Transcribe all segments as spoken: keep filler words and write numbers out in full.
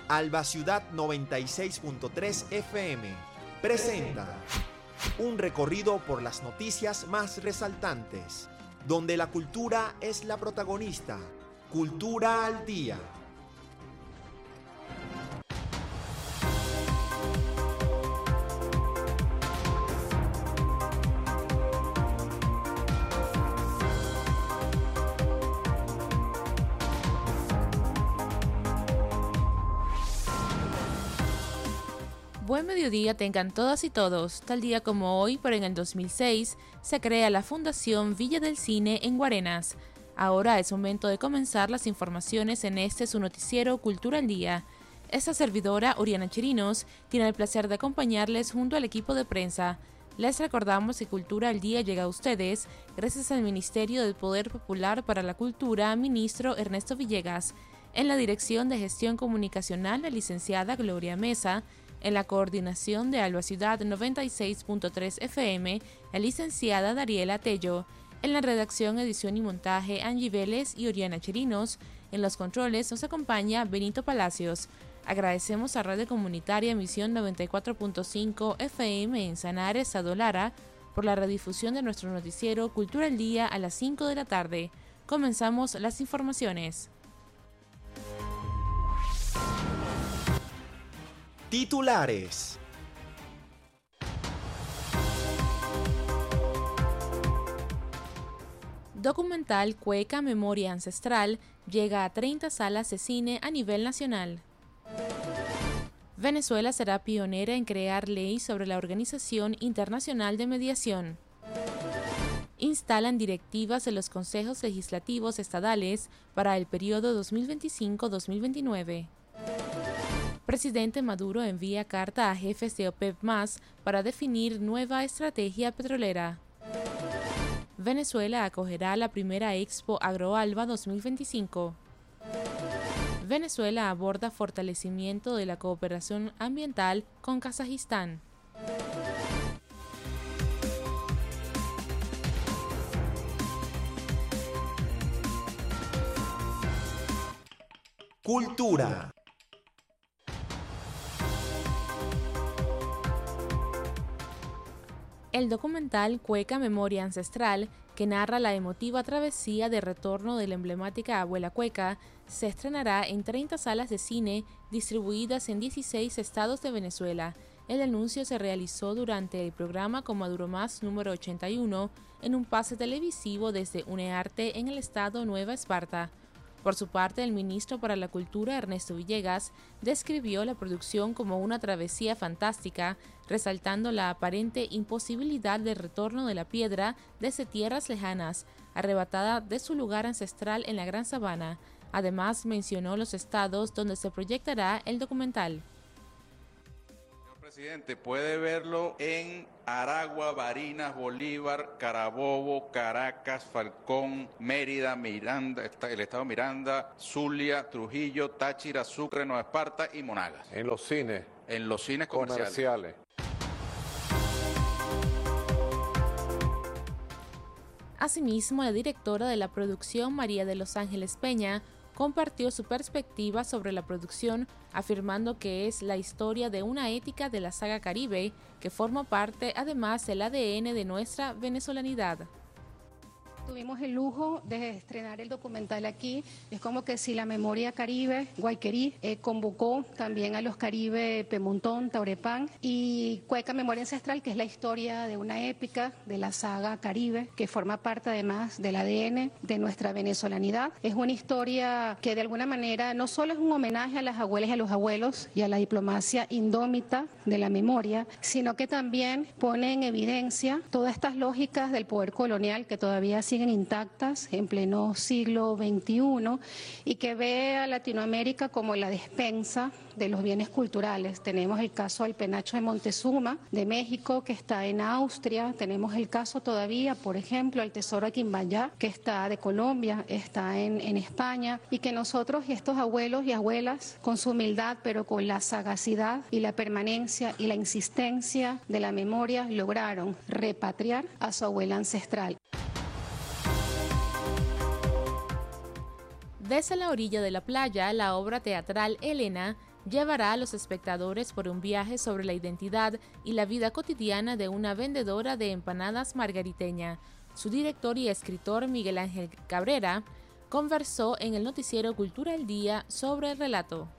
Alba Ciudad noventa y seis punto tres F M presenta un recorrido por las noticias más resaltantes, donde la cultura es la protagonista. Cultura al Día. Buen mediodía tengan todas y todos. Tal día como hoy, pero en el dos mil seis, se crea la Fundación Villa del Cine en Guarenas. Ahora es momento de comenzar las informaciones en este su noticiero Cultura al Día. Esta servidora, Oriana Chirinos, tiene el placer de acompañarles junto al equipo de prensa. Les recordamos que Cultura al Día llega a ustedes gracias al Ministerio del Poder Popular para la Cultura, ministro Ernesto Villegas. En la Dirección de Gestión Comunicacional, la licenciada Gloria Mesa. En la coordinación de Alba Ciudad noventa y seis punto tres F M, la licenciada Dariela Tello. En la redacción, edición y montaje, Angie Vélez y Oriana Chirinos. En los controles nos acompaña Benito Palacios. Agradecemos a Radio Comunitaria Misión noventa y cuatro punto cinco F M en Sanare, Estado Lara, por la redifusión de nuestro noticiero Cultura al Día a las cinco de la tarde. Comenzamos las informaciones. Titulares. Documental Cueca Memoria Ancestral llega a treinta salas de cine a nivel nacional. Venezuela será pionera en crear ley sobre la Organización Internacional de Mediación. Instalan directivas de los consejos legislativos estadales para el periodo dos mil veinticinco a dos mil veintinueve. Presidente Maduro envía carta a jefes de OPEP más para definir nueva estrategia petrolera. Venezuela acogerá la primera Expo Agroalba dos mil veinticinco. Venezuela aborda fortalecimiento de la cooperación ambiental con Kazajistán. Cultura. El documental Cueca Memoria Ancestral, que narra la emotiva travesía de retorno de la emblemática abuela cueca, se estrenará en treinta salas de cine distribuidas en dieciséis estados de Venezuela. El anuncio se realizó durante el programa Con Maduro Más número ochenta y uno en un pase televisivo desde UNEARTE en el estado Nueva Esparta. Por su parte, el ministro para la Cultura, Ernesto Villegas, describió la producción como una travesía fantástica, resaltando la aparente imposibilidad del retorno de la piedra desde tierras lejanas, arrebatada de su lugar ancestral en la Gran Sabana. Además, mencionó los estados donde se proyectará el documental. Presidente, puede verlo en Aragua, Barinas, Bolívar, Carabobo, Caracas, Falcón, Mérida, Miranda, el estado Miranda, Zulia, Trujillo, Táchira, Sucre, Nueva Esparta y Monagas. En los cines. En los cines comerciales. comerciales. Asimismo, la directora de la producción, María de los Ángeles Peña, compartió su perspectiva sobre la producción, afirmando que es la historia de una ética de la saga Caribe que forma parte además del A D N de nuestra venezolanidad. Tuvimos el lujo de estrenar el documental aquí. Es como que si la memoria Caribe, Guayquerí, eh, convocó también a los Caribe Pemontón, Taurepán y Cueca Memoria Ancestral, que es la historia de una épica de la saga Caribe, que forma parte además del A D N de nuestra venezolanidad. Es una historia que de alguna manera no solo es un homenaje a las abuelas y a los abuelos y a la diplomacia indómita de la memoria, sino que también pone en evidencia todas estas lógicas del poder colonial que todavía siguen intactas en pleno siglo veintiuno y que ve a Latinoamérica como la despensa de los bienes culturales. Tenemos el caso del penacho de Montezuma de México, que está en Austria. Tenemos el caso todavía, por ejemplo, el tesoro de Quimbayá, que está de Colombia, está en, en España, y que nosotros y estos abuelos y abuelas, con su humildad, pero con la sagacidad y la permanencia y la insistencia de la memoria, lograron repatriar a su abuela ancestral. Desde la orilla de la playa, la obra teatral Elena llevará a los espectadores por un viaje sobre la identidad y la vida cotidiana de una vendedora de empanadas margariteña. Su director y escritor Miguel Ángel Cabrera conversó en el noticiero Cultura al Día sobre el relato.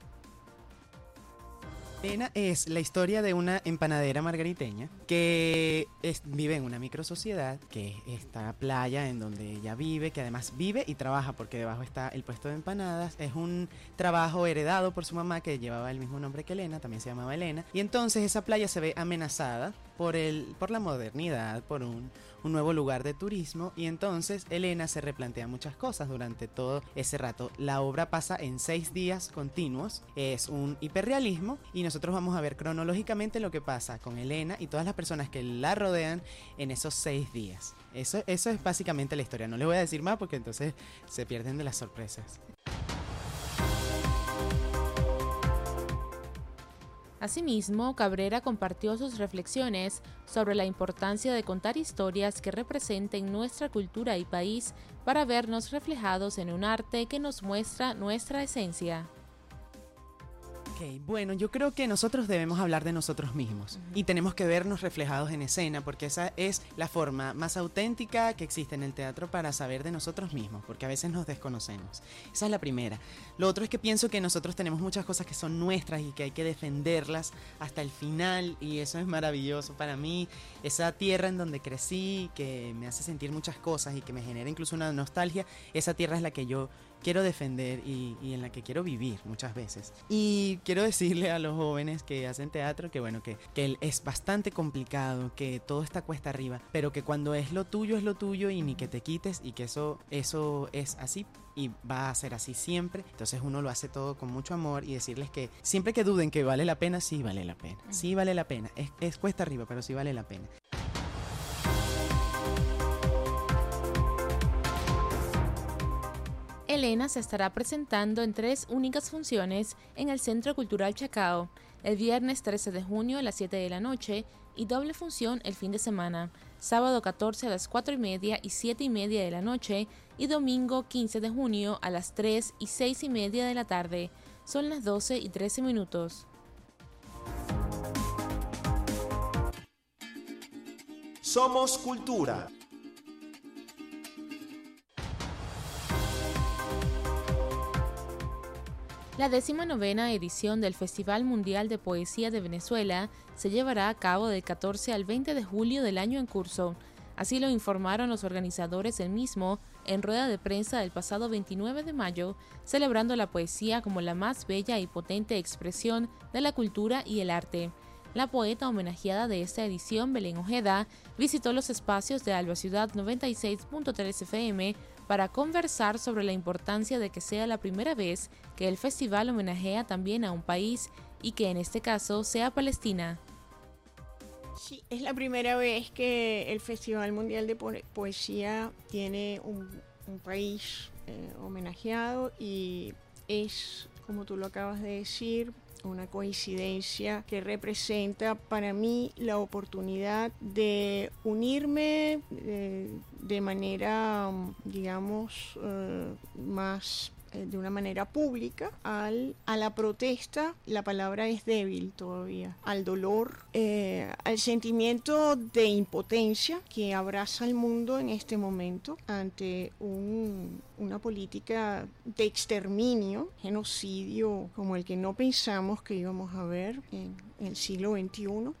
Elena es la historia de una empanadera margariteña que es, vive en una microsociedad, que es esta playa en donde ella vive, que además vive y trabaja porque debajo está el puesto de empanadas. Es un trabajo heredado por su mamá que llevaba el mismo nombre que Elena, también se llamaba Elena. Y entonces esa playa se ve amenazada por, el, por la modernidad, por un, un nuevo lugar de turismo, y entonces Elena se replantea muchas cosas durante todo ese rato. La obra pasa en seis días continuos, es un hiperrealismo y nosotros vamos a ver cronológicamente lo que pasa con Elena y todas las personas que la rodean en esos seis días. Eso, eso es básicamente la historia. No les voy a decir más porque entonces se pierden de las sorpresas. Asimismo, Cabrera compartió sus reflexiones sobre la importancia de contar historias que representen nuestra cultura y país para vernos reflejados en un arte que nos muestra nuestra esencia. Ok, bueno, yo creo que nosotros debemos hablar de nosotros mismos uh-huh. y tenemos que vernos reflejados en escena, porque esa es la forma más auténtica que existe en el teatro para saber de nosotros mismos, porque a veces nos desconocemos. Esa es la primera. Lo otro es que pienso que nosotros tenemos muchas cosas que son nuestras y que hay que defenderlas hasta el final, y eso es maravilloso para mí. Esa tierra en donde crecí, que me hace sentir muchas cosas y que me genera incluso una nostalgia, esa tierra es la que yo quiero defender y, y en la que quiero vivir muchas veces. Y quiero decirle a los jóvenes que hacen teatro que bueno, que, que es bastante complicado, que todo está cuesta arriba, pero que cuando es lo tuyo es lo tuyo y ni que te quites, y que eso, eso es así y va a ser así siempre. Entonces uno lo hace todo con mucho amor, y decirles que siempre que duden que vale la pena, sí vale la pena, sí vale la pena. Es, es cuesta arriba, pero sí vale la pena. Elena se estará presentando en tres únicas funciones en el Centro Cultural Chacao, el viernes trece de junio a las siete de la noche y doble función el fin de semana, sábado catorce a las cuatro y media y siete y media de la noche y domingo quince de junio a las tres y seis y media de la tarde. Son las doce y trece minutos. Somos Cultura. La decimonovena edición del Festival Mundial de Poesía de Venezuela se llevará a cabo del catorce al veinte de julio del año en curso. Así lo informaron los organizadores del mismo en rueda de prensa del pasado veintinueve de mayo, celebrando la poesía como la más bella y potente expresión de la cultura y el arte. La poeta homenajeada de esta edición, Belén Ojeda, visitó los espacios de Alba Ciudad noventa y seis punto tres F M para conversar sobre la importancia de que sea la primera vez que el festival homenajea también a un país y que en este caso sea Palestina. Sí, es la primera vez que el Festival Mundial de po- Poesía tiene un, un país eh, homenajeado, y es, como tú lo acabas de decir, una coincidencia que representa para mí la oportunidad de unirme de, de manera, digamos, uh, más eh, de una manera pública al, a la protesta. La palabra es débil todavía, al dolor, eh, al sentimiento de impotencia que abraza al mundo en este momento ante un, una política de exterminio, genocidio como el que no pensamos que íbamos a ver en, en el siglo veintiuno.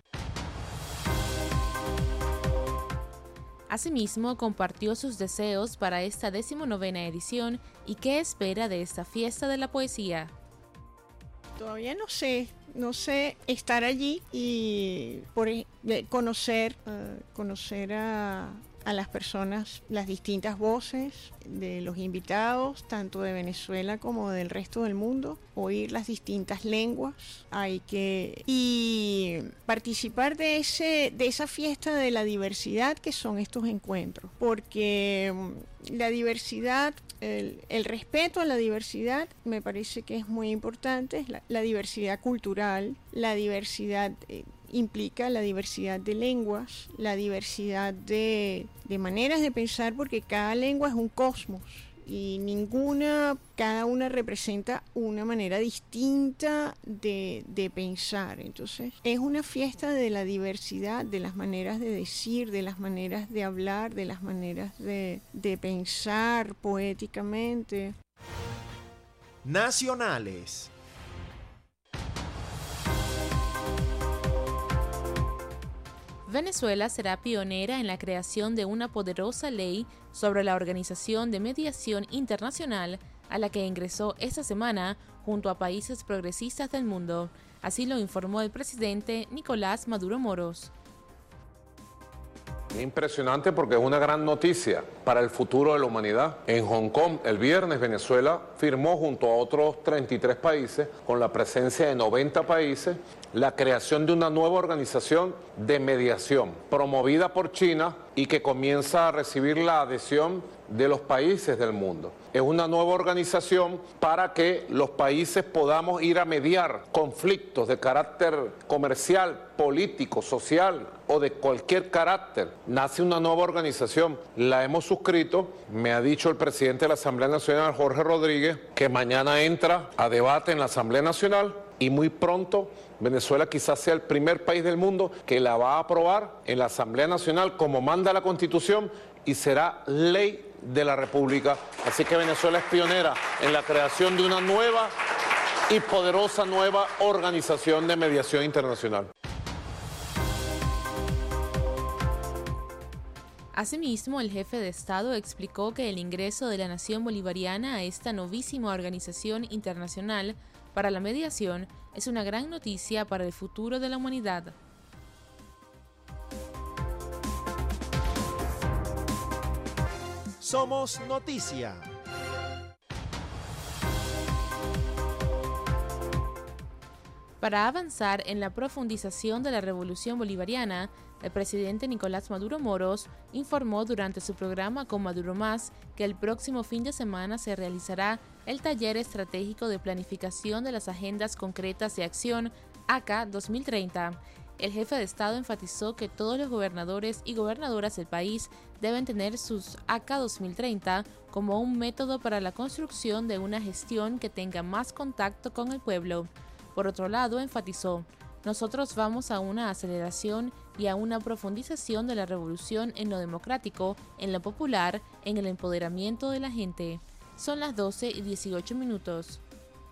Asimismo, compartió sus deseos para esta decimonovena edición y qué espera de esta fiesta de la poesía. Todavía no sé, no sé estar allí y por conocer, uh, conocer a, a las personas, las distintas voces de los invitados, tanto de Venezuela como del resto del mundo, oír las distintas lenguas, hay que y participar de ese de esa fiesta de la diversidad que son estos encuentros, porque la diversidad, el, el respeto a la diversidad me parece que es muy importante, la, la diversidad cultural, la diversidad eh, implica la diversidad de lenguas, la diversidad de, de maneras de pensar, porque cada lengua es un cosmos y ninguna, cada una representa una manera distinta de, de pensar. Entonces, es una fiesta de la diversidad, de las maneras de decir, de las maneras de hablar, de las maneras de, de pensar poéticamente. Nacionales. Venezuela será pionera en la creación de una poderosa ley sobre la Organización de Mediación Internacional, a la que ingresó esta semana junto a países progresistas del mundo. Así lo informó el presidente Nicolás Maduro Moros. Es impresionante porque es una gran noticia para el futuro de la humanidad. En Hong Kong, el viernes, Venezuela firmó junto a otros treinta y tres países, con la presencia de noventa países, la creación de una nueva organización de mediación promovida por China y que comienza a recibir la adhesión de los países del mundo. Es una nueva organización para que los países podamos ir a mediar conflictos de carácter comercial, político, social o de cualquier carácter. Nace una nueva organización, la hemos suscrito. Me ha dicho el presidente de la Asamblea Nacional, Jorge Rodríguez, que mañana entra a debate en la Asamblea Nacional y muy pronto Venezuela quizás sea el primer país del mundo que la va a aprobar en la Asamblea Nacional como manda la Constitución y será ley de la República. Así que Venezuela es pionera en la creación de una nueva y poderosa nueva organización de mediación internacional. Asimismo, el jefe de Estado explicó que el ingreso de la Nación Bolivariana a esta novísima organización internacional para la mediación es una gran noticia para el futuro de la humanidad. Somos Noticia. Para avanzar en la profundización de la revolución bolivariana, el presidente Nicolás Maduro Moros informó durante su programa Con Maduro Más que el próximo fin de semana se realizará el Taller Estratégico de Planificación de las Agendas Concretas de Acción A C A dos mil treinta. El jefe de Estado enfatizó que todos los gobernadores y gobernadoras del país deben tener sus A C A dos mil treinta como un método para la construcción de una gestión que tenga más contacto con el pueblo. Por otro lado, enfatizó, nosotros vamos a una aceleración y a una profundización de la revolución en lo democrático, en lo popular, en el empoderamiento de la gente. Son las doce y dieciocho minutos.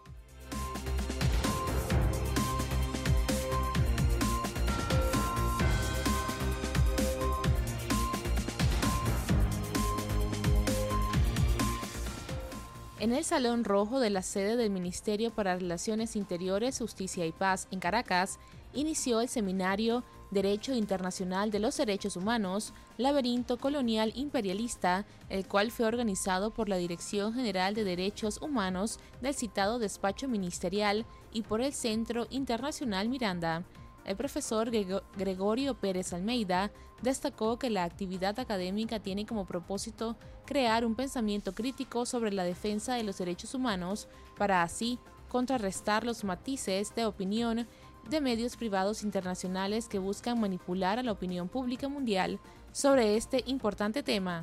En el Salón Rojo de la sede del Ministerio para Relaciones Interiores, Justicia y Paz en Caracas, inició el seminario Derecho Internacional de los Derechos Humanos, Laberinto Colonial Imperialista, el cual fue organizado por la Dirección General de Derechos Humanos del citado despacho ministerial y por el Centro Internacional Miranda. El profesor Gregorio Pérez Almeida destacó que la actividad académica tiene como propósito crear un pensamiento crítico sobre la defensa de los derechos humanos para así contrarrestar los matices de opinión de medios privados internacionales que buscan manipular a la opinión pública mundial sobre este importante tema.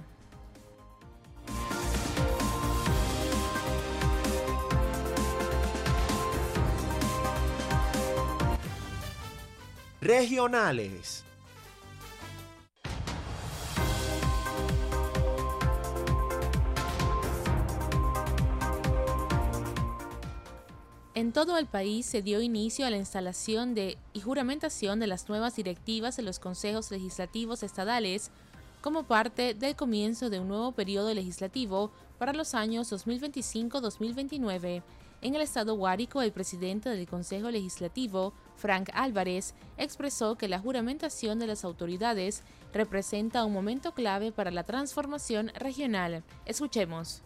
Regionales. En todo el país se dio inicio a la instalación de y juramentación de las nuevas directivas de los consejos legislativos estadales como parte del comienzo de un nuevo periodo legislativo para los años dos mil veinticinco a dos mil veintinueve. En el estado Guárico, el presidente del Consejo Legislativo, Frank Álvarez, expresó que la juramentación de las autoridades representa un momento clave para la transformación regional. Escuchemos.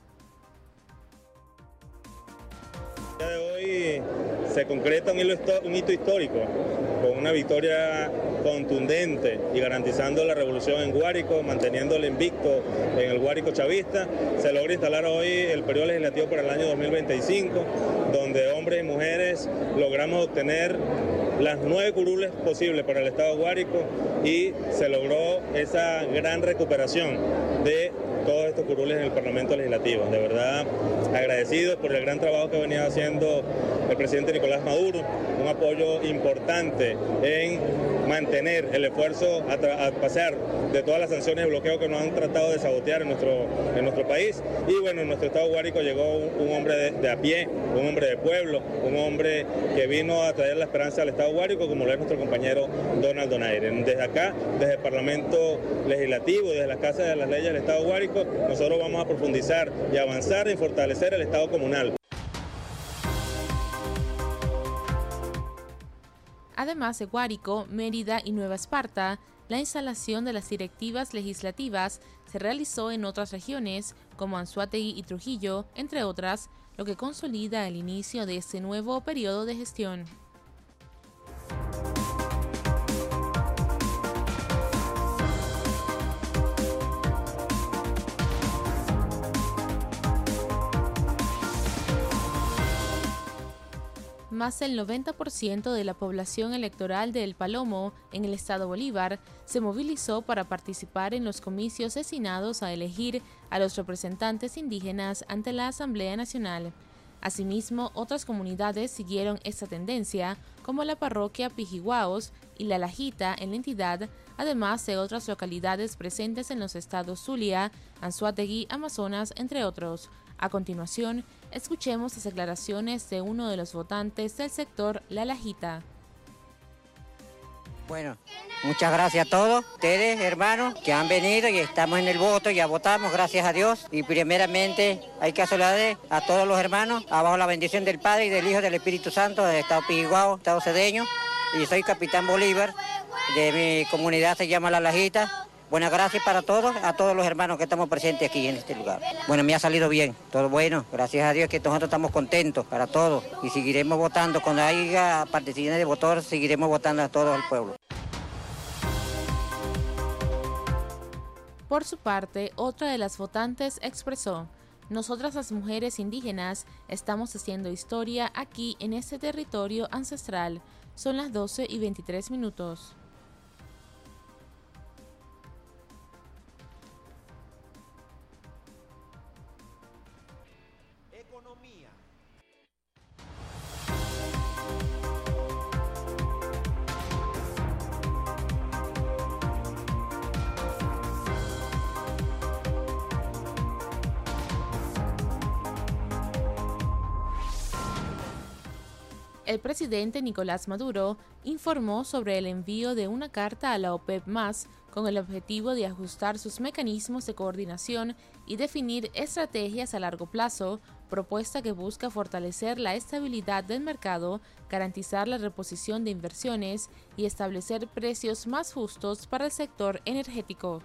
El día de hoy se concreta un hito histórico con una victoria contundente y garantizando la revolución en Guárico, manteniendo el invicto en el Guárico chavista. Se logra instalar hoy el periodo legislativo para el año dos mil veinticinco, donde hombres y mujeres logramos obtener las nueve curules posibles para el estado de Guárico y se logró esa gran recuperación de todos estos curules en el Parlamento Legislativo. De verdad, agradecidos por el gran trabajo que ha venido haciendo el presidente Nicolás Maduro, un apoyo importante en mantener el esfuerzo a, a pasar de todas las sanciones de bloqueo que nos han tratado de sabotear en nuestro, en nuestro país. Y bueno, en nuestro estado Guárico llegó un, un hombre de, de a pie, un hombre de pueblo, un hombre que vino a traer la esperanza al estado Guárico, como lo es nuestro compañero Donald Donaire. Desde acá, desde el Parlamento Legislativo, desde las Casas de las Leyes del estado Guárico, nosotros vamos a profundizar y avanzar en fortalecer el estado comunal. Además de Guárico, Mérida y Nueva Esparta, la instalación de las directivas legislativas se realizó en otras regiones, como Anzoátegui y Trujillo, entre otras, lo que consolida el inicio de este nuevo periodo de gestión. Más del noventa por ciento de la población electoral de El Palomo, en el estado Bolívar, se movilizó para participar en los comicios destinados a elegir a los representantes indígenas ante la Asamblea Nacional. Asimismo, otras comunidades siguieron esta tendencia, como la parroquia Pijiguaos y La Lajita en la entidad, además de otras localidades presentes en los estados Zulia, Anzoátegui, Amazonas, entre otros. A continuación, escuchemos las declaraciones de uno de los votantes del sector La Lajita. Bueno, muchas gracias a todos ustedes, hermanos, que han venido y estamos en el voto, ya votamos, gracias a Dios. Y primeramente hay que saludar a todos los hermanos, abajo la bendición del Padre y del Hijo y del Espíritu Santo, del Estado Pijiguao, Estado Cedeño. Y soy Capitán Bolívar, de mi comunidad se llama La Lajita. Buenas gracias para todos, a todos los hermanos que estamos presentes aquí en este lugar. Bueno, me ha salido bien, todo bueno, gracias a Dios que nosotros estamos contentos para todos y seguiremos votando. Cuando haya participación de votos, seguiremos votando a todo el pueblo. Por su parte, otra de las votantes expresó: nosotras las mujeres indígenas estamos haciendo historia aquí en este territorio ancestral. Son las doce y veintitrés minutos. Economía. El presidente Nicolás Maduro informó sobre el envío de una carta a la OPEP más, con el objetivo de ajustar sus mecanismos de coordinación y definir estrategias a largo plazo, propuesta que busca fortalecer la estabilidad del mercado, garantizar la reposición de inversiones y establecer precios más justos para el sector energético.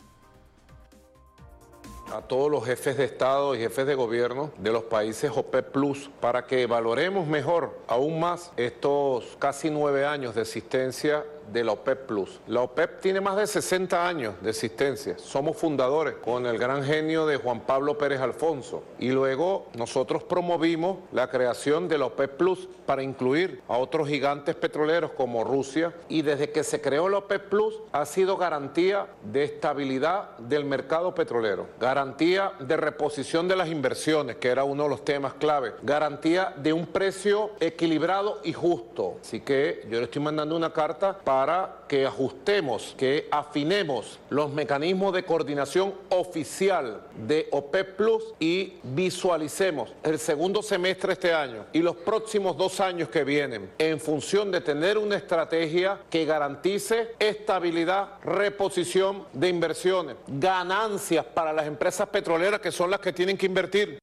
A todos los jefes de Estado y jefes de gobierno de los países OPEP Plus para que valoremos mejor, aún más, estos casi nueve años de existencia de la OPEP Plus. La OPEP tiene más de sesenta años de existencia. Somos fundadores con el gran genio de Juan Pablo Pérez Alfonso. Y luego nosotros promovimos la creación de la OPEP Plus para incluir a otros gigantes petroleros como Rusia. Y desde que se creó la OPEP Plus ha sido garantía de estabilidad del mercado petrolero, garantía de reposición de las inversiones, que era uno de los temas clave, garantía de un precio equilibrado y justo. Así que yo le estoy mandando una carta para para que ajustemos, que afinemos los mecanismos de coordinación oficial de OPEP Plus y visualicemos el segundo semestre de este año y los próximos dos años que vienen en función de tener una estrategia que garantice estabilidad, reposición de inversiones, ganancias para las empresas petroleras que son las que tienen que invertir.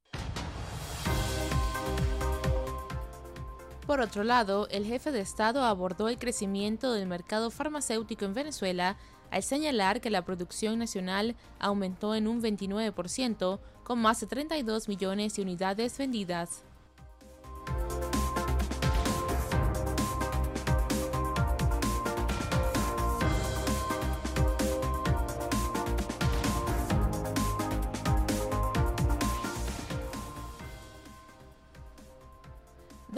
Por otro lado, el jefe de Estado abordó el crecimiento del mercado farmacéutico en Venezuela al señalar que la producción nacional aumentó en un veintinueve por ciento, con más de treinta y dos millones de unidades vendidas.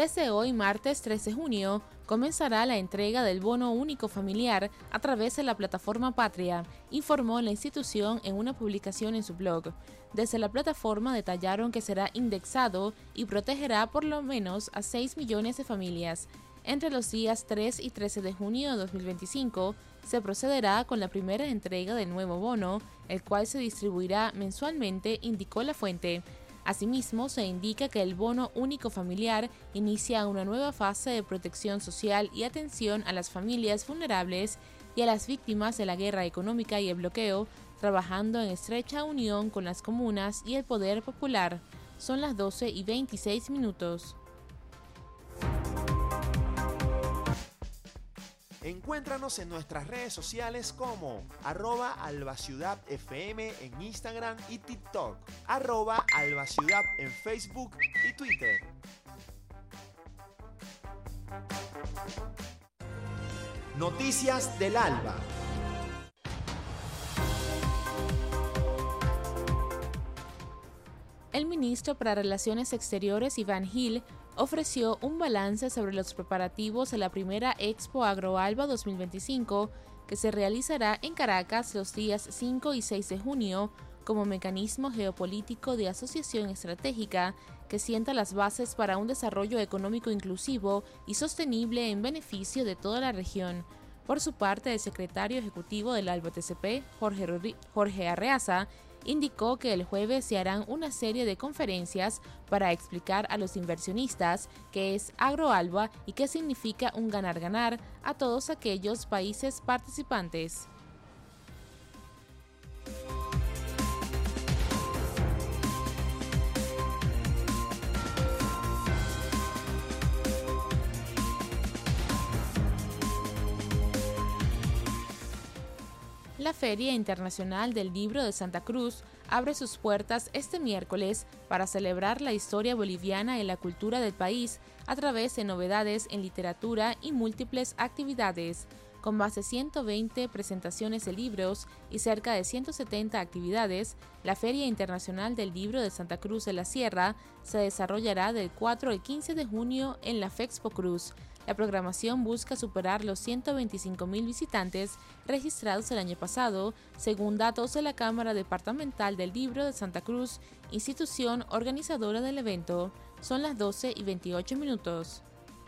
Desde hoy, martes tres de junio, comenzará la entrega del bono único familiar a través de la plataforma Patria, informó la institución en una publicación en su blog. Desde la plataforma detallaron que será indexado y protegerá por lo menos a seis millones de familias. Entre los días tres y trece de junio de dos mil veinticinco, se procederá con la primera entrega del nuevo bono, el cual se distribuirá mensualmente, indicó la fuente. Asimismo, se indica que el bono único familiar inicia una nueva fase de protección social y atención a las familias vulnerables y a las víctimas de la guerra económica y el bloqueo, trabajando en estrecha unión con las comunas y el poder popular. Son las doce y veintiséis minutos. Encuéntranos en nuestras redes sociales como arroba albaciudadfm en Instagram y TikTok, arroba albaciudad en Facebook y Twitter. Noticias del Alba. El ministro para Relaciones Exteriores, Iván Gil, ofreció un balance sobre los preparativos de la primera Expo Agroalba dos mil veinticinco, que se realizará en Caracas los días cinco y seis de junio, como mecanismo geopolítico de asociación estratégica que sienta las bases para un desarrollo económico inclusivo y sostenible en beneficio de toda la región. Por su parte, el secretario ejecutivo del ALBA T C P, Jorge, Ruri- Jorge Arreaza, indicó que el jueves se harán una serie de conferencias para explicar a los inversionistas qué es Agroalba y qué significa un ganar-ganar a todos aquellos países participantes. La Feria Internacional del Libro de Santa Cruz abre sus puertas este miércoles para celebrar la historia boliviana y la cultura del país a través de novedades en literatura y múltiples actividades. Con más de ciento veinte presentaciones de libros y cerca de ciento setenta actividades, la Feria Internacional del Libro de Santa Cruz de la Sierra se desarrollará del cuatro al quince de junio en la Fexpo Cruz. La programación busca superar los ciento veinticinco mil visitantes registrados el año pasado, según datos de la Cámara Departamental del Libro de Santa Cruz, institución organizadora del evento. Son las doce y veintiocho minutos.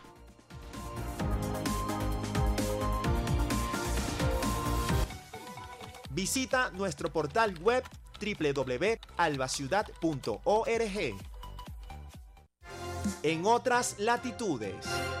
Visita nuestro portal web doble u doble u doble u punto albaciudad punto org. En otras latitudes.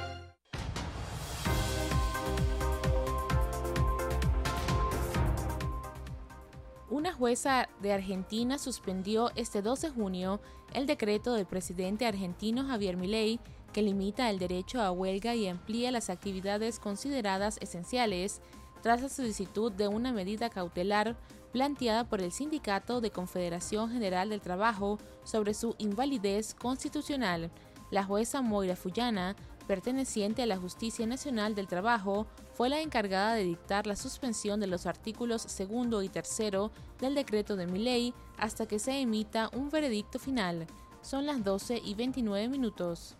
Una jueza de Argentina suspendió este dos de junio el decreto del presidente argentino Javier Milei que limita el derecho a huelga y amplía las actividades consideradas esenciales tras la solicitud de una medida cautelar planteada por el Sindicato de Confederación General del Trabajo sobre su invalidez constitucional. La jueza Moira Fullana, perteneciente a la Justicia Nacional del Trabajo, fue la encargada de dictar la suspensión de los artículos segundo y tercero del decreto de Milei hasta que se emita un veredicto final. Son las doce y veintinueve minutos.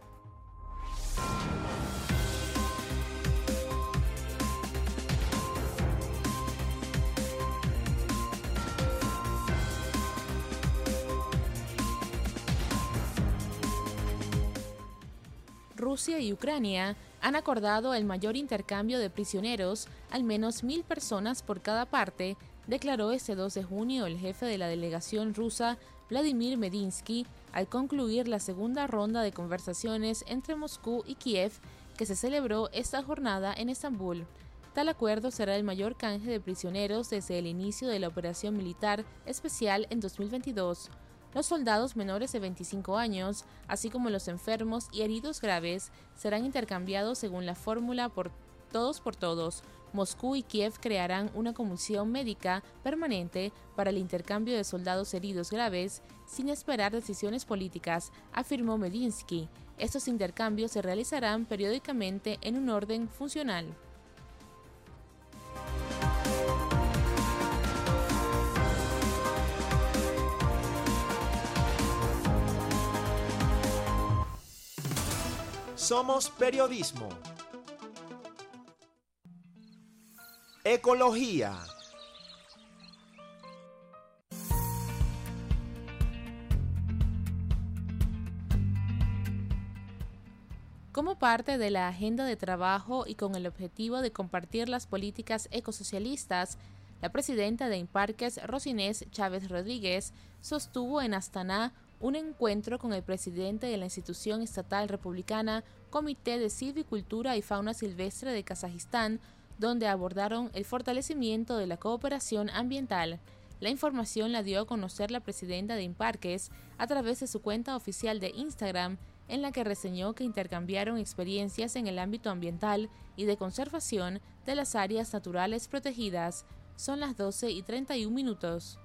Rusia y Ucrania han acordado el mayor intercambio de prisioneros, al menos mil personas por cada parte, declaró este dos de junio el jefe de la delegación rusa, Vladimir Medinsky, al concluir la segunda ronda de conversaciones entre Moscú y Kiev, que se celebró esta jornada en Estambul. Tal acuerdo será el mayor canje de prisioneros desde el inicio de la operación militar especial en dos mil veintidós. Los soldados menores de veinticinco años, así como los enfermos y heridos graves, serán intercambiados según la fórmula por todos por todos. Moscú y Kiev crearán una comisión médica permanente para el intercambio de soldados heridos graves, sin esperar decisiones políticas, afirmó Medinsky. Estos intercambios se realizarán periódicamente en un orden funcional. Somos periodismo. Ecología. Como parte de la agenda de trabajo y con el objetivo de compartir las políticas ecosocialistas, la presidenta de Imparques, Rosinés Chávez Rodríguez, sostuvo en Astaná un encuentro con el presidente de la institución estatal republicana Comité de Silvicultura y Fauna Silvestre de Kazajistán, donde abordaron el fortalecimiento de la cooperación ambiental. La información la dio a conocer la presidenta de Imparques a través de su cuenta oficial de Instagram, en la que reseñó que intercambiaron experiencias en el ámbito ambiental y de conservación de las áreas naturales protegidas. Son las doce y treinta y un minutos.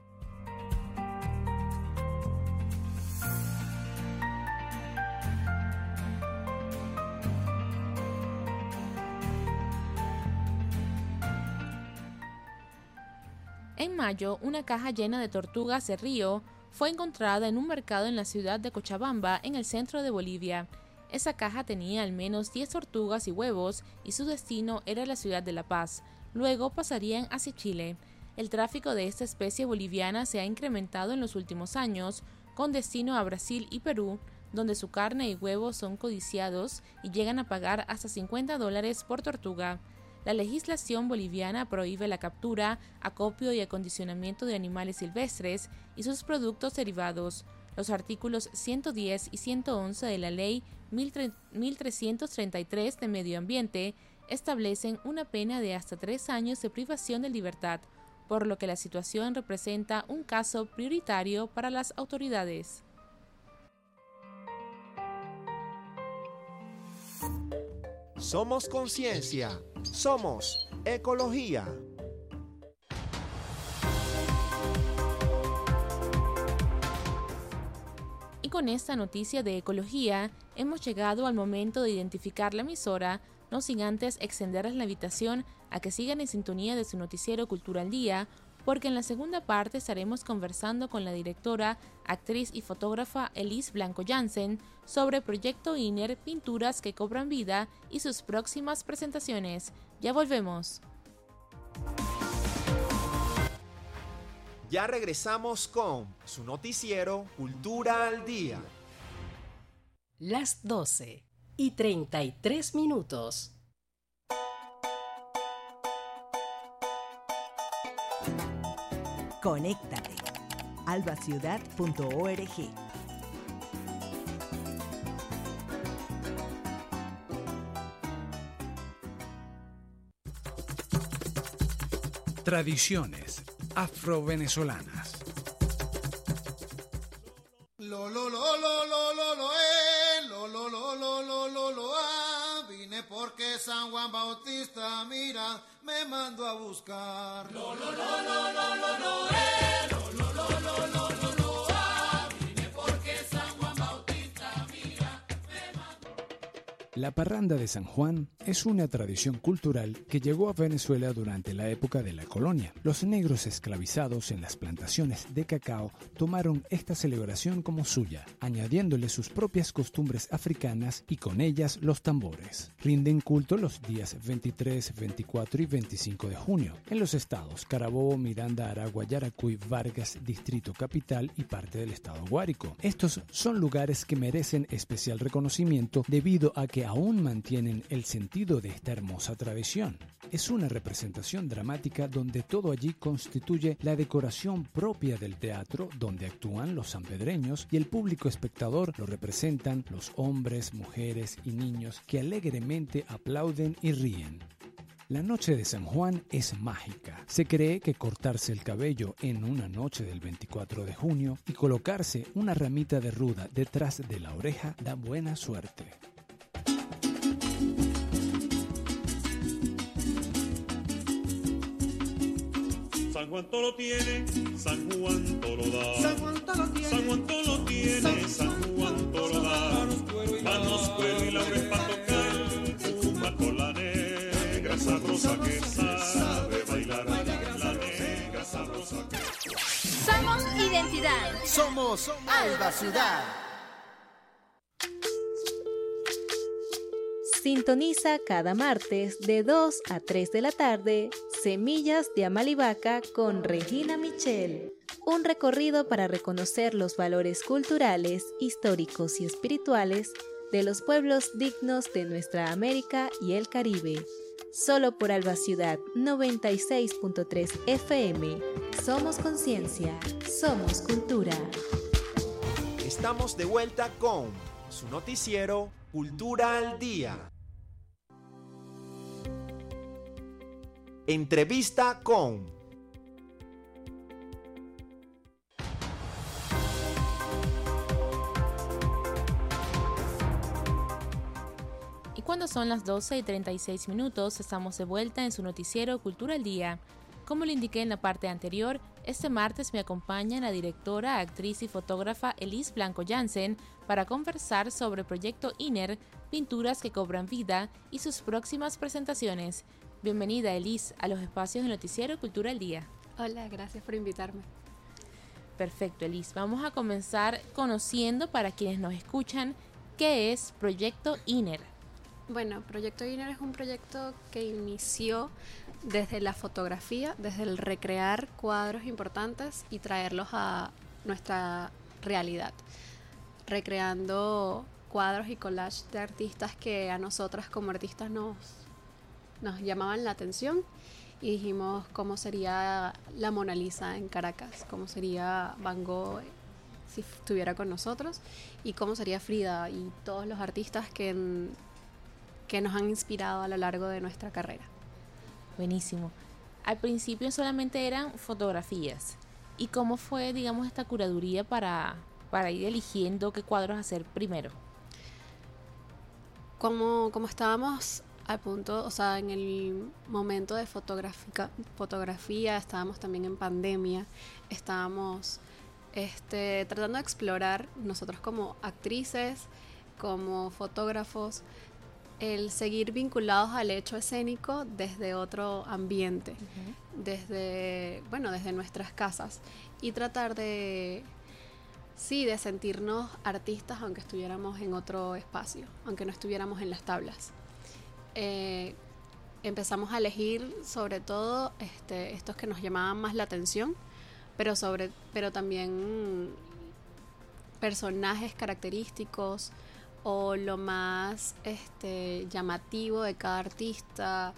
En mayo, una caja llena de tortugas de río fue encontrada en un mercado en la ciudad de Cochabamba, en el centro de Bolivia. Esa caja tenía al menos diez tortugas y huevos y su destino era la ciudad de La Paz. Luego pasarían hacia Chile. El tráfico de esta especie boliviana se ha incrementado en los últimos años, con destino a Brasil y Perú, donde su carne y huevos son codiciados y llegan a pagar hasta cincuenta dólares por tortuga. La legislación boliviana prohíbe la captura, acopio y acondicionamiento de animales silvestres y sus productos derivados. Los artículos ciento diez y ciento once de la Ley mil trescientos treinta y tres de Medio Ambiente establecen una pena de hasta tres años de privación de libertad, por lo que la situación representa un caso prioritario para las autoridades. Somos conciencia. Somos ecología. Y con esta noticia de ecología, hemos llegado al momento de identificar la emisora, no sin antes extenderles la invitación a que sigan en sintonía de su noticiero Cultura al Día, porque en la segunda parte estaremos conversando con la directora, actriz y fotógrafa Elise Blanco Jansen sobre Proyecto INER, Pinturas que Cobran Vida y sus próximas presentaciones. Ya volvemos. Ya regresamos con su noticiero Cultura al Día. Las doce y treinta y tres minutos. Conéctate. alba ciudad punto org. Tradiciones afrovenezolanas. Lo lo lo lo lo lo lo eh, lo lo lo lo lo lo lo ah, vine porque San Juan Bautista, mira, me mandó a buscar. Lo lo lo lo lo lo lo eh, lo lo lo lo lo lo lo ah, vine porque San Juan Bautista, mira, me mandó. La parranda de San Juan es una tradición cultural que llegó a Venezuela durante la época de la colonia. Los negros esclavizados en las plantaciones de cacao tomaron esta celebración como suya, añadiéndole sus propias costumbres africanas y con ellas los tambores. Rinden culto los días veintitrés, veinticuatro y veinticinco de junio en los estados Carabobo, Miranda, Aragua, Yaracuy, Vargas, Distrito Capital y parte del estado Guárico. Estos son lugares que merecen especial reconocimiento debido a que aún mantienen el sentido de esta hermosa tradición. Es una representación dramática donde todo allí constituye la decoración propia del teatro, donde actúan los sanpedreños y el público espectador lo representan los hombres, mujeres y niños que alegremente aplauden y ríen. La noche de San Juan es mágica. Se cree que cortarse el cabello en una noche del veinticuatro de junio y colocarse una ramita de ruda detrás de la oreja da buena suerte. San Juan todo lo tiene, San Juan todo lo da. San Juan todo lo tiene, San Juan todo lo tiene, San Juan todo lo da. Manos, cuero y laurel para tocar, fuma con la negra sabrosa que sabe bailar. La negra sabrosa que Somos identidad. Somos Alba Ciudad. Sintoniza cada martes de dos a tres de la tarde Semillas de Amalivaca con Regina Michel. Un recorrido para reconocer los valores culturales, históricos y espirituales de los pueblos dignos de nuestra América y el Caribe. Solo por Alba Ciudad noventa y seis punto tres F M. Somos conciencia, somos cultura. Estamos de vuelta con su noticiero Cultura al Día. Entrevista con... Y cuando son las doce y treinta y seis minutos, estamos de vuelta en su noticiero Cultura al Día. Como le indiqué en la parte anterior, este martes me acompaña la directora, actriz y fotógrafa Elis Blanco Jansen para conversar sobre el proyecto INER, Pinturas que Cobran Vida y sus próximas presentaciones. Bienvenida, Elis, a los espacios del noticiero Cultura al Día. Hola, gracias por invitarme. Perfecto, Elis. Vamos a comenzar conociendo, para quienes nos escuchan, qué es Proyecto INER. Bueno, Proyecto INER es un proyecto que inició desde la fotografía, desde el recrear cuadros importantes y traerlos a nuestra realidad, recreando cuadros y collages de artistas que a nosotras como artistas nos, nos llamaban la atención, y dijimos cómo sería la Mona Lisa en Caracas, cómo sería Van Gogh si estuviera con nosotros, y cómo sería Frida y todos los artistas que, en, que nos han inspirado a lo largo de nuestra carrera. Buenísimo. Al principio solamente eran fotografías. ¿Y cómo fue, digamos, esta curaduría para, para ir eligiendo qué cuadros hacer primero? Como, como estábamos al punto, o sea, en el momento de fotográfica, fotografía, estábamos también en pandemia, estábamos este, tratando de explorar nosotros como actrices, como fotógrafos, el seguir vinculados al hecho escénico desde otro ambiente, uh-huh. desde, bueno, desde nuestras casas, y tratar de, sí, de sentirnos artistas aunque estuviéramos en otro espacio, aunque no estuviéramos en las tablas. Eh, empezamos a elegir sobre todo este, estos que nos llamaban más la atención, pero, sobre, pero también personajes característicos, o lo más este, llamativo de cada artista,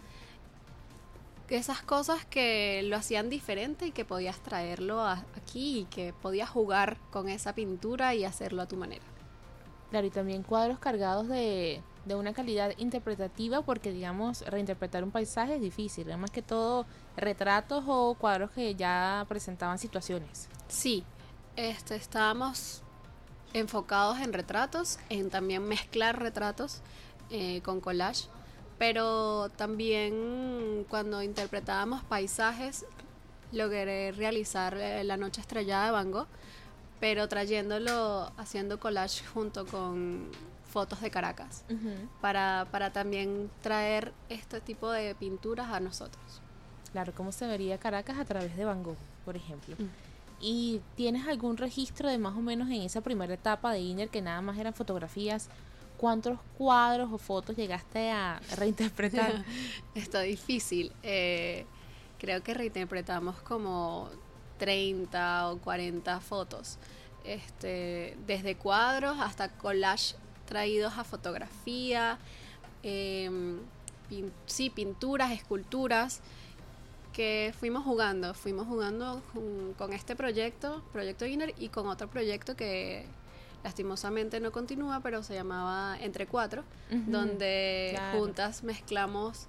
esas cosas que lo hacían diferente y que podías traerlo a, aquí y que podías jugar con esa pintura y hacerlo a tu manera. Claro, y también cuadros cargados de, de una calidad interpretativa, porque digamos, reinterpretar un paisaje es difícil, más que todo retratos o cuadros que ya presentaban situaciones. Sí, este, estábamos enfocados en retratos, en también mezclar retratos eh, con collage, pero también cuando interpretábamos paisajes logré realizar eh, La Noche Estrellada de Van Gogh, pero trayéndolo, haciendo collage junto con fotos de Caracas, uh-huh. para, para también traer este tipo de pinturas a nosotros. Claro, ¿cómo se vería Caracas a través de Van Gogh, por ejemplo? Uh-huh. ¿Y tienes algún registro de más o menos en esa primera etapa de INER, que nada más eran fotografías, cuántos cuadros o fotos llegaste a reinterpretar? Está difícil. Eh, creo que reinterpretamos como treinta o cuarenta fotos. Este, desde cuadros hasta collage traídos a fotografía, eh, pin- sí, pinturas, esculturas, que fuimos jugando, fuimos jugando con, con este proyecto, Proyecto INER, y con otro proyecto que lastimosamente no continúa, pero se llamaba Entre Cuatro, uh-huh, donde claro. juntas mezclamos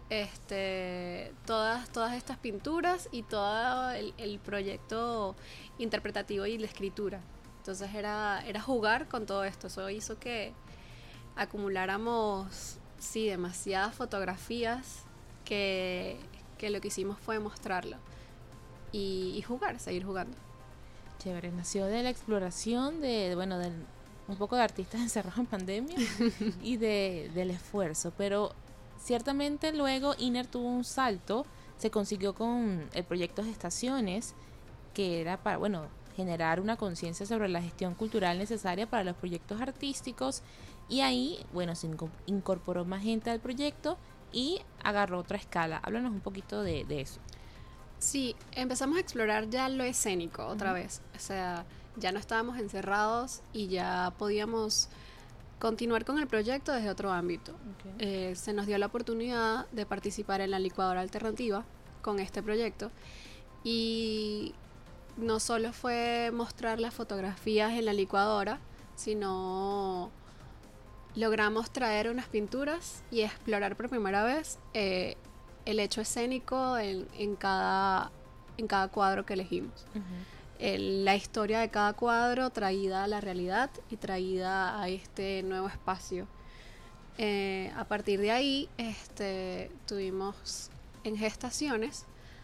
este todas, todas estas pinturas y todo el, el proyecto interpretativo y la escritura. Entonces era, era jugar con todo esto. Eso hizo que acumuláramos, sí, demasiadas fotografías que... que lo que hicimos fue mostrarlo y, y jugar, seguir jugando. Chévere, nació de la exploración de, bueno, de un poco de artistas encerrados en pandemia y de, del esfuerzo, pero ciertamente luego INER tuvo un salto, se consiguió con el proyecto Gestaciones, que era para, bueno, generar una conciencia sobre la gestión cultural necesaria para los proyectos artísticos, Y ahí, bueno, se inco- incorporó más gente al proyecto y agarró otra escala. Háblanos un poquito de, de eso. Sí, empezamos a explorar ya lo escénico otra Ujú. vez. O sea, ya no estábamos encerrados y ya podíamos continuar con el proyecto desde otro ámbito. Ok. Eh, se nos dio la oportunidad de participar en la licuadora alternativa con este proyecto y no solo fue mostrar las fotografías en la licuadora, sino logramos traer unas pinturas y explorar por primera vez eh, el hecho escénico en, en, cada, en cada cuadro que elegimos. Ujú. El- la historia de cada cuadro traída a la realidad y traída a este nuevo espacio. Eh, a partir de ahí este, tuvimos en gestaciones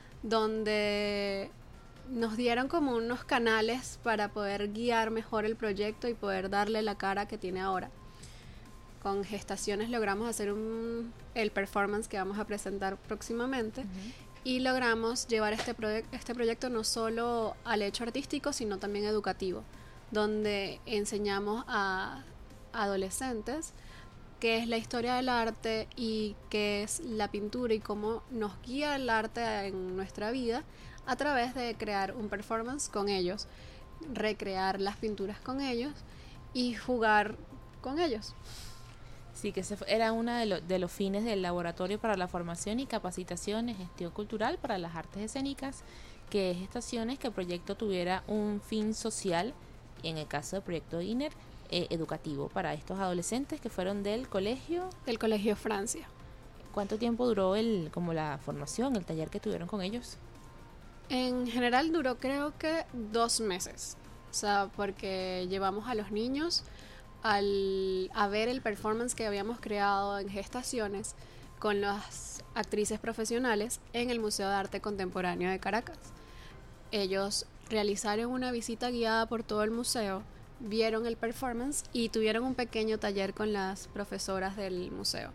donde nos dieron como unos canales para poder guiar mejor el proyecto y poder darle la cara que tiene ahora. Con gestaciones logramos hacer un, el performance que vamos a presentar próximamente. Ujú. Y logramos llevar este, proye- este proyecto no solo al hecho artístico, sino también educativo, donde enseñamos a adolescentes qué es la historia del arte y qué es la pintura y cómo nos guía el arte en nuestra vida a través de crear un performance con ellos, recrear las pinturas con ellos y jugar con ellos. Sí, que ese fue- era uno de, lo- de los fines del Laboratorio para la Formación y Capacitación en Gestión Cultural para las Artes Escénicas, que es Gestaciones, que el proyecto tuviera un fin social, y en el caso del proyecto INER, eh, educativo para estos adolescentes que fueron del colegio. Del Colegio Francia. ¿Cuánto tiempo duró el, como la formación, el taller que tuvieron con ellos? En general duró creo que dos meses, o sea, porque llevamos a los niños al, a ver el performance que habíamos creado en gestaciones con las actrices profesionales en el Museo de Arte Contemporáneo de Caracas. Ellos realizaron una visita guiada por todo el museo, vieron el performance y tuvieron un pequeño taller con las profesoras del museo.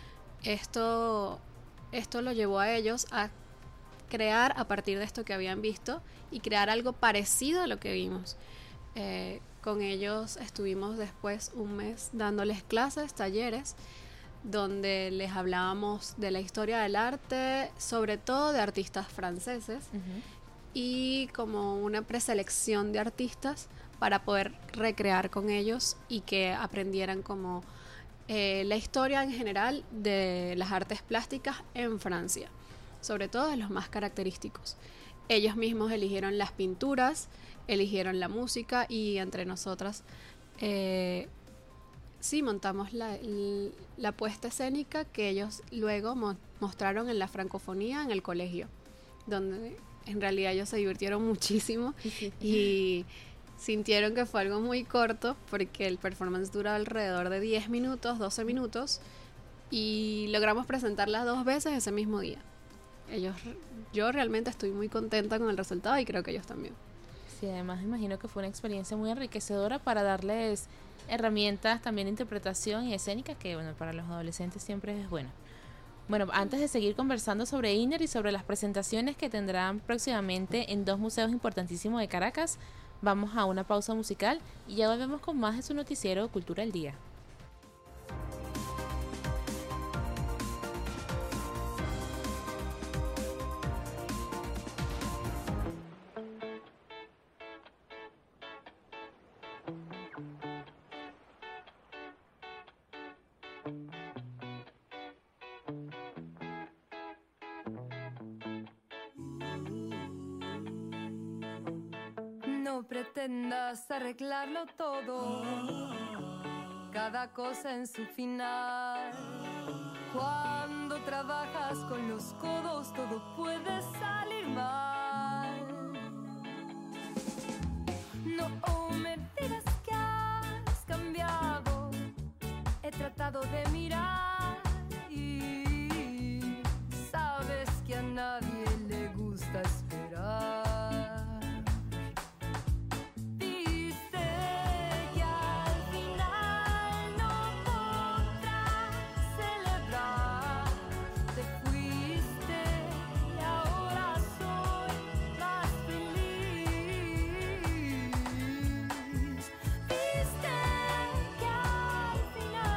Esto, esto lo llevó a ellos a crear a partir de esto que habían visto y crear algo parecido a lo que vimos. Eh, con ellos estuvimos después un mes dándoles clases, talleres, donde les hablábamos de la historia del arte, sobre todo de artistas franceses, Ujú. y como una preselección de artistas para poder recrear con ellos y que aprendieran como eh, la historia en general de las artes plásticas en Francia, sobre todo de los más característicos. Ellos mismos eligieron las pinturas, eligieron la música y entre nosotras eh, sí montamos la, l- la puesta escénica que ellos luego mo- mostraron en la francofonía en el colegio, donde en realidad ellos se divirtieron muchísimo y sintieron que fue algo muy corto porque el performance dura alrededor de diez minutos, doce minutos y logramos presentarlas dos veces ese mismo día. Ellos, yo realmente estoy muy contenta con el resultado y creo que ellos también. Sí, además me imagino que fue una experiencia muy enriquecedora para darles herramientas también de interpretación y escénicas que, bueno, para los adolescentes siempre es bueno. Bueno, antes de seguir conversando sobre INER y sobre las presentaciones que tendrán próximamente en dos museos importantísimos de Caracas, vamos a una pausa musical y ya volvemos con más de su noticiero Cultura al Día. No pretendas arreglarlo todo, cada cosa en su final. Cuando trabajas con los codos todo puede salir mal. No me digas que has cambiado, he tratado de mirar y sabes que a nadie le gusta esperar. Final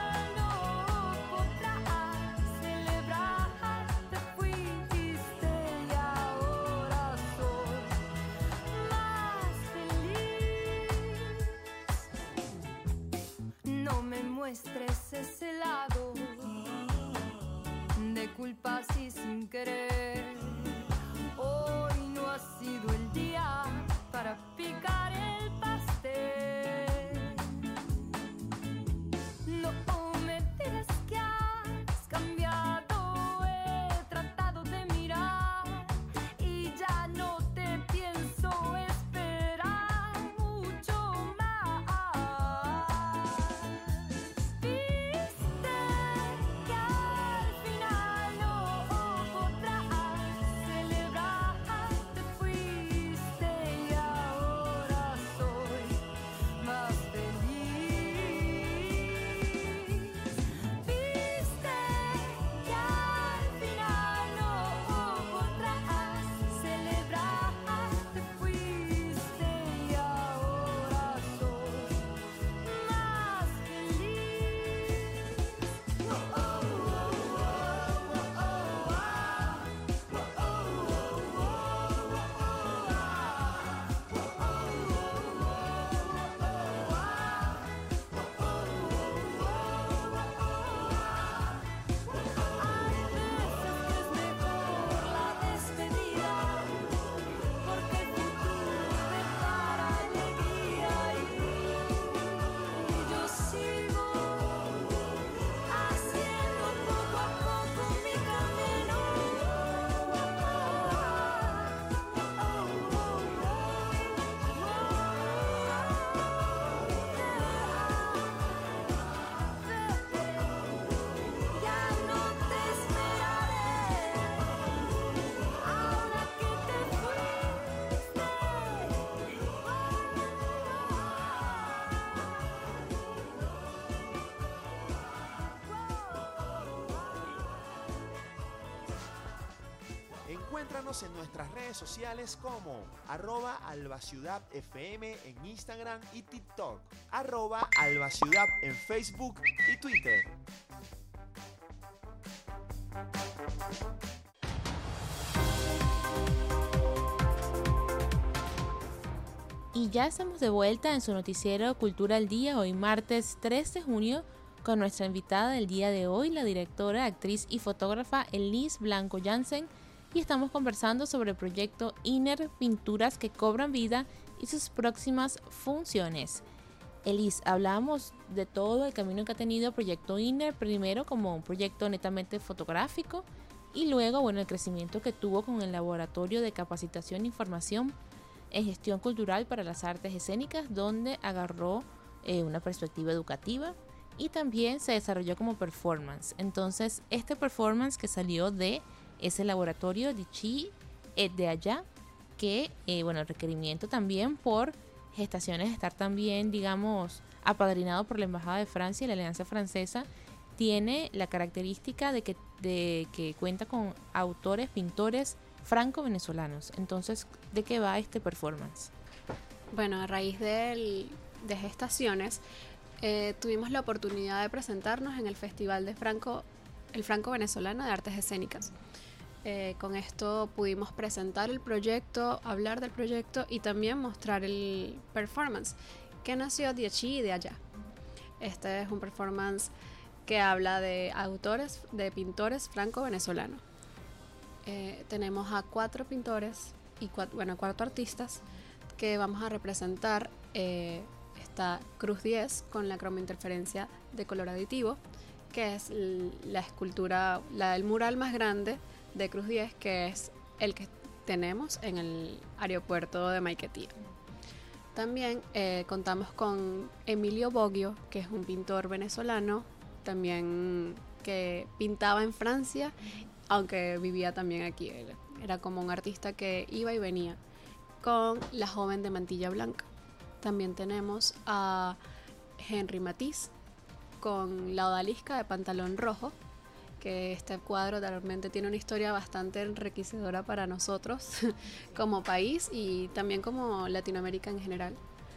Encuéntranos en nuestras redes sociales como arroba albaciudadfm en Instagram y TikTok, arroba albaciudad en Facebook y Twitter. Y ya estamos de vuelta en su noticiero Cultura al Día, hoy martes tres de junio, con nuestra invitada del día de hoy, la directora, actriz y fotógrafa Elise Blanco Jansen, y estamos conversando sobre el proyecto Inner, Pinturas que Cobran Vida y sus próximas funciones. Elise, hablamos de todo el camino que ha tenido el proyecto Inner, primero como un proyecto netamente fotográfico y luego, bueno, el crecimiento que tuvo con el Laboratorio de Capacitación e Información en Gestión Cultural para las Artes Escénicas, donde agarró eh, una perspectiva educativa y también se desarrolló como performance. Entonces, este performance que salió de ese laboratorio de Chi es de allá, que, eh, bueno, el requerimiento también por gestaciones estar también, digamos, apadrinado por la Embajada de Francia y la Alianza Francesa, tiene la característica de que, de que cuenta con autores, pintores franco-venezolanos. Entonces, ¿de qué va este performance? Bueno, a raíz del, de Gestaciones, eh, tuvimos la oportunidad de presentarnos en el Festival de Franco, el Franco-Venezolano de Artes Escénicas. Eh, con esto pudimos presentar el proyecto, hablar del proyecto y también mostrar el performance que nació de allí y de allá. Este es un performance que habla de autores, de pintores franco-venezolanos. Eh, tenemos a cuatro pintores y cuatro, bueno, cuatro artistas que vamos a representar. Eh, está Cruz diez con la cromointerferencia de color aditivo, que es la escultura, la, el mural más grande de Cruz diez, que es el que tenemos en el aeropuerto de Maiquetía. También eh, contamos con Emilio Boggio, que es un pintor venezolano, también que pintaba en Francia, aunque vivía también aquí. Era como un artista que iba y venía, con La joven de mantilla blanca. También tenemos a Henri Matisse con La odalisca de pantalón rojo, que este cuadro realmente tiene una historia bastante enriquecedora para nosotros como país y también como Latinoamérica en general.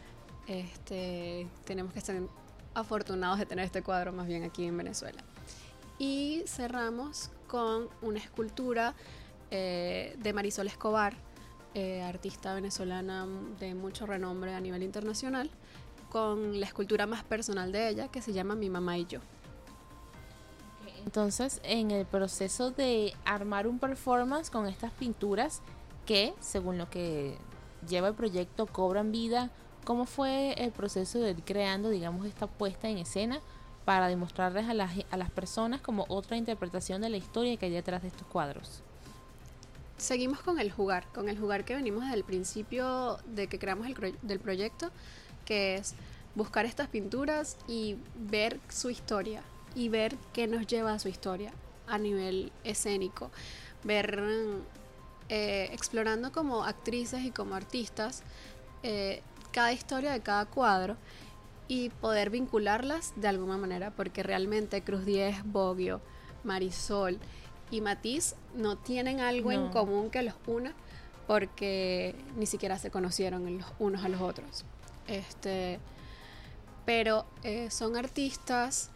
Este, tenemos que estar afortunados de tener este cuadro más bien aquí en Venezuela. Y cerramos con una escultura eh, de Marisol Escobar, eh, artista venezolana de mucho renombre a nivel internacional, con la escultura más personal de ella, que se llama Mi mamá y yo. Entonces, en el proceso de armar un performance con estas pinturas que, según lo que lleva el proyecto, cobran vida, ¿cómo fue el proceso de ir creando, digamos, esta puesta en escena para demostrarles a las, a las personas como otra interpretación de la historia que hay detrás de estos cuadros? Seguimos con el jugar, con el jugar que venimos desde el principio de que creamos el del proyecto, que es buscar estas pinturas y ver su historia y ver qué nos lleva a su historia a nivel escénico, ver, eh, explorando como actrices y como artistas eh, cada historia de cada cuadro y poder vincularlas de alguna manera, porque realmente Cruz diez, Boggio, Marisol y Matisse no tienen algo no. en común que los una, porque ni siquiera se conocieron los unos a los otros. Este, pero eh, son artistas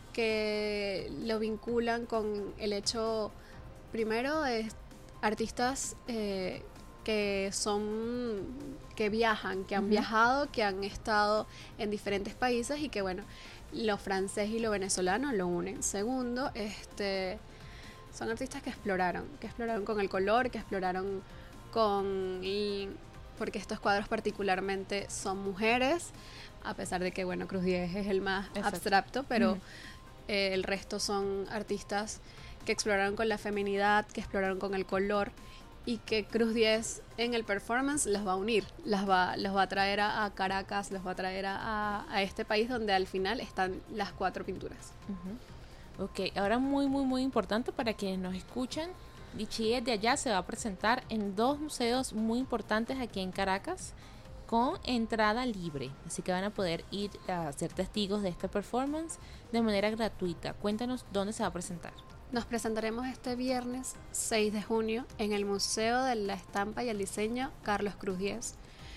que lo vinculan con el hecho, primero, de artistas eh, que son, que viajan, que han uh-huh. viajado, que han estado en diferentes países y que, bueno, lo francés y lo venezolano lo unen. Segundo, este, son artistas que exploraron, que exploraron con el color, que exploraron con, y, porque estos cuadros particularmente son mujeres, a pesar de que, bueno, Cruz diez es el más Exacto. abstracto, pero uh-huh. eh, el resto son artistas que exploraron con la feminidad, que exploraron con el color, y que Cruz diez en el performance las va a unir, las va, los va a traer a, a Caracas, los va a traer a, a este país donde al final están las cuatro pinturas. Uh-huh. Ok, ahora muy muy muy importante para quienes nos escuchan, Dichie de allá se va a presentar en dos museos muy importantes aquí en Caracas con entrada libre, así que van a poder ir a ser testigos de esta performance de manera gratuita. Cuéntanos dónde se va a presentar. Nos presentaremos este viernes seis de junio en el Museo de la Estampa y el Diseño Carlos Cruz diez.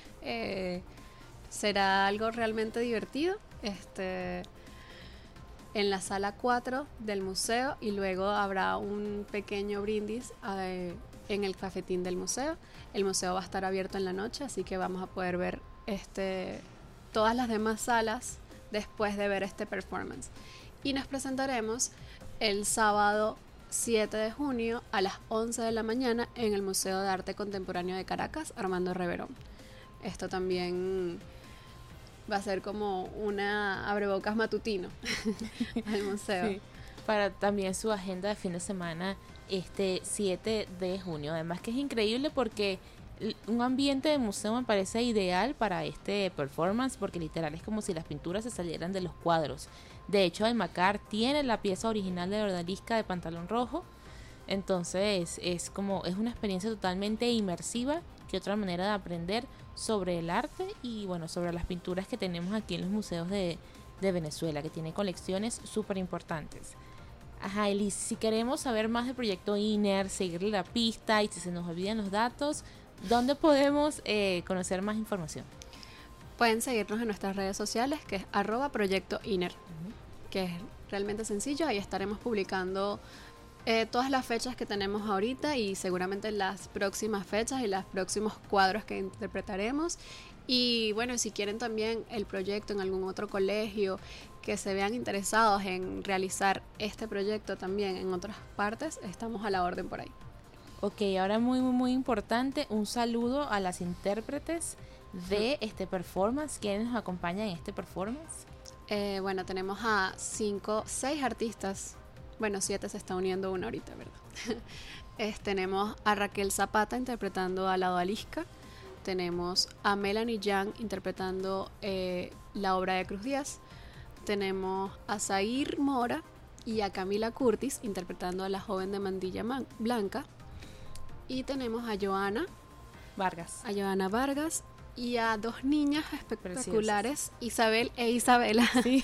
Eh, será algo realmente divertido este, en la sala cuatro del museo, y luego habrá un pequeño brindis eh, en el cafetín del museo. El museo va a estar abierto en la noche, así que vamos a poder ver este, todas las demás salas después de ver este performance. Y nos presentaremos el sábado siete de junio a las once de la mañana en el Museo de Arte Contemporáneo de Caracas, Armando Reverón. Esto también va a ser como una abrebocas matutino al museo. Sí. Para también su agenda de fin de semana este siete de junio. Además que es increíble porque un ambiente de museo me parece ideal para este performance, porque literal es como si las pinturas se salieran de los cuadros. De hecho, Almacar tiene la pieza original de la odalisca de Pantalón Rojo, entonces es como es una experiencia totalmente inmersiva, que otra manera de aprender sobre el arte y bueno, sobre las pinturas que tenemos aquí en los museos de, de Venezuela, que tiene colecciones súper importantes. Ajá, Elis, si queremos saber más del proyecto INER, seguirle la pista y si se nos olvidan los datos, ¿dónde podemos eh, conocer más información? Pueden seguirnos en nuestras redes sociales, que es arroba proyecto INER, uh-huh. que es realmente sencillo. Ahí estaremos publicando eh, todas las fechas que tenemos ahorita y seguramente las próximas fechas y los próximos cuadros que interpretaremos. Y bueno, si quieren también el proyecto en algún otro colegio, que se vean interesados en realizar este proyecto también en otras partes, estamos a la orden por ahí. Ok, ahora muy muy muy importante, un saludo a las intérpretes de este performance. ¿Quiénes nos acompañan en este performance? Eh, bueno, tenemos a cinco, seis artistas. Bueno, siete se está uniendo una ahorita, ¿verdad? es, tenemos a Raquel Zapata interpretando a la odalisca. Tenemos a Melanie Yang interpretando eh, la obra de Cruz Díaz. Tenemos a Zair Mora y a Camila Curtis interpretando a la joven de Mandilla Man- Blanca. Y tenemos a Joana Vargas. A Joana Vargas y a dos niñas espectaculares, Preciosas. Isabel e Isabela, sí.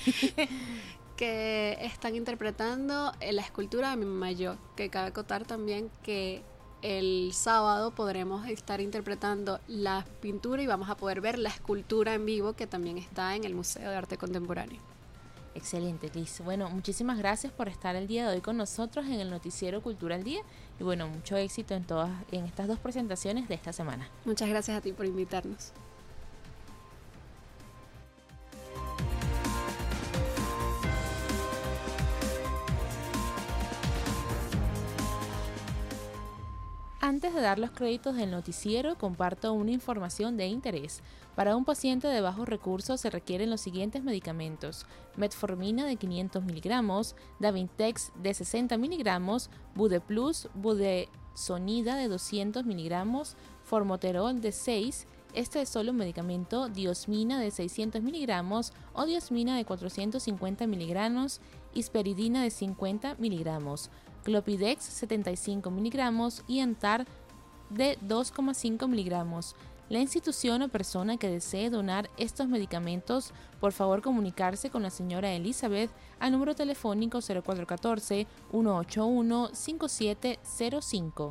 que están interpretando la escultura de mi mamá yo, que cabe acotar también que el sábado podremos estar interpretando la pintura y vamos a poder ver la escultura en vivo, que también está en el Museo de Arte Contemporáneo. Excelente, Liz. Bueno, muchísimas gracias por estar el día de hoy con nosotros en el Noticiero Cultura al Día, y bueno, mucho éxito en todas en estas dos presentaciones de esta semana. Muchas gracias a ti por invitarnos. Antes de dar los créditos del noticiero, comparto una información de interés. Para un paciente de bajos recursos se requieren los siguientes medicamentos: metformina de quinientos miligramos, Davintex de sesenta miligramos, Budeplus, Budesonida de doscientos miligramos, Formoterol de seis, este es solo un medicamento, Diosmina de seiscientos miligramos o Diosmina de cuatrocientos cincuenta miligramos, Isperidina de cincuenta miligramos, Clopidex setenta y cinco miligramos y Antar de dos coma cinco miligramos. La institución o persona que desee donar estos medicamentos, por favor comunicarse con la señora Elizabeth al número telefónico cero cuatro uno cuatro, uno ocho uno, cinco siete cero cinco.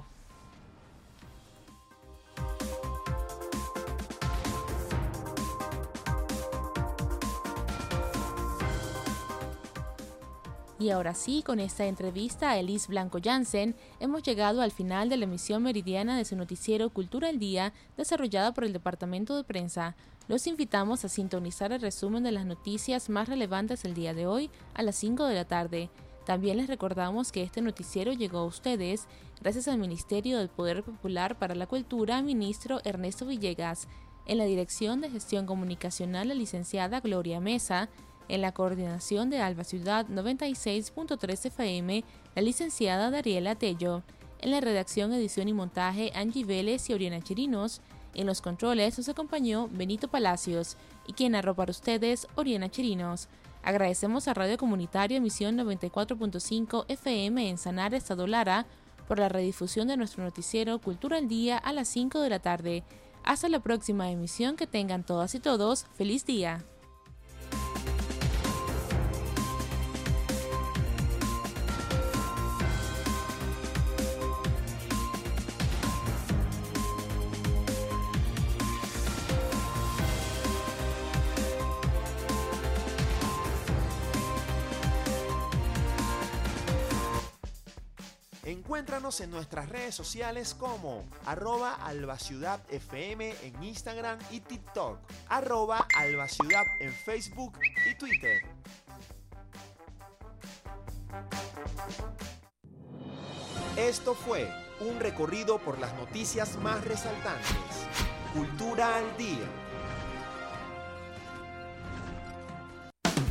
Y ahora sí, con esta entrevista a Elis Blanco Jansen, hemos llegado al final de la emisión meridiana de su noticiero Cultura al Día, desarrollada por el Departamento de Prensa. Los invitamos a sintonizar el resumen de las noticias más relevantes del día de hoy a las cinco de la tarde. También les recordamos que este noticiero llegó a ustedes gracias al Ministerio del Poder Popular para la Cultura, ministro Ernesto Villegas, en la Dirección de Gestión Comunicacional la licenciada Gloria Mesa, en la coordinación de Alba Ciudad noventa y seis punto tres F M, la licenciada Dariela Tello, en la redacción, edición y montaje Angie Vélez y Oriana Chirinos, en los controles nos acompañó Benito Palacios y quien narró para ustedes Oriana Chirinos. Agradecemos a Radio Comunitaria emisión noventa y cuatro punto cinco F M en Sanar, Estado Lara, por la redifusión de nuestro noticiero Cultura al Día a las cinco de la tarde. Hasta la próxima emisión, que tengan todas y todos feliz día. Encuéntranos en nuestras redes sociales como arroba albaciudad fm en Instagram y TikTok, arroba albaciudad en Facebook y Twitter. Esto fue un recorrido por las noticias más resaltantes. Cultura al día.